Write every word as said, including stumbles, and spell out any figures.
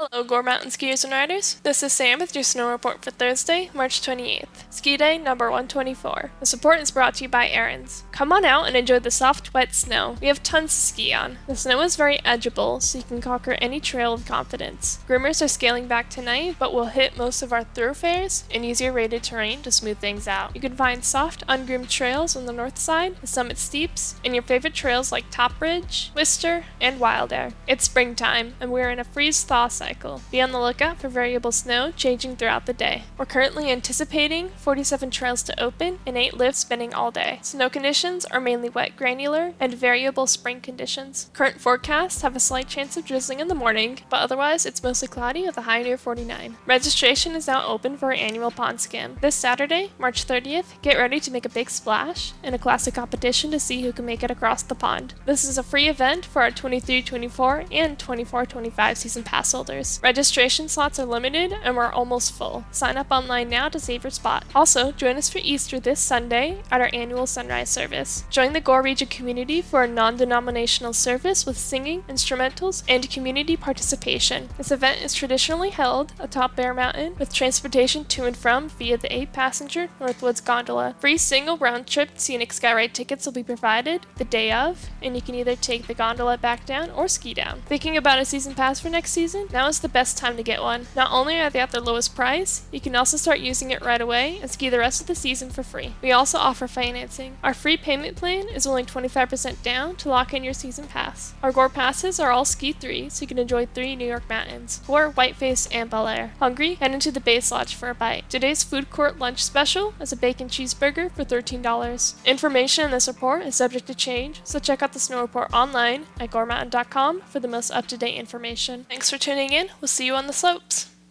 Hello, Gore Mountain skiers and riders. This is Sam with your snow report for Thursday, March twenty-eighth, ski day number one twenty-four. The support is brought to you by Aaron's. Come on out and enjoy the soft, wet snow. We have tons to ski on. The snow is very edgeable, so you can conquer any trail with confidence. Groomers are scaling back tonight, but will hit most of our thoroughfares and easier rated terrain to smooth things out. You can find soft, ungroomed trails on the north side, the summit steeps, and your favorite trails like Top Ridge, Wister, and Wild Air. It's springtime, and we're in a freeze-thaw cycle. Be on the lookout for variable snow changing throughout the day. We're currently anticipating forty-seven trails to open and eight lifts spinning all day. Snow conditions are mainly wet granular and variable spring conditions. Current forecasts have a slight chance of drizzling in the morning, but otherwise it's mostly cloudy with a high near forty-nine. Registration is now open for our annual pond skim. This Saturday, March thirtieth, get ready to make a big splash in a classic competition to see who can make it across the pond. This is a free event for our twenty-three twenty-four and twenty-four twenty-five season pass holders. Registration slots are limited and we're almost full. Sign up online now to save your spot. Also, join us for Easter this Sunday at our annual sunrise service. Join the Gore Region community for a non-denominational service with singing, instrumentals, and community participation. This event is traditionally held atop Bear Mountain with transportation to and from via the eight-passenger Northwoods gondola. Free single round-trip scenic skyride tickets will be provided the day of, and you can either take the gondola back down or ski down. Thinking about a season pass for next season? Now is the best time to get one. Not only are they at their lowest price, you can also start using it right away and ski the rest of the season for free. We also offer financing. Our free payment plan is only twenty-five percent down to lock in your season pass. Our Gore passes are all ski three, so you can enjoy three New York mountains, Gore, Whiteface, and Bel Air. Hungry? Head into the Base Lodge for a bite. Today's food court lunch special is a bacon cheeseburger for thirteen dollars. Information in this report is subject to change, so check out the snow report online at gore mountain dot com for the most up-to-date information. Thanks for tuning in. We'll see you on the slopes.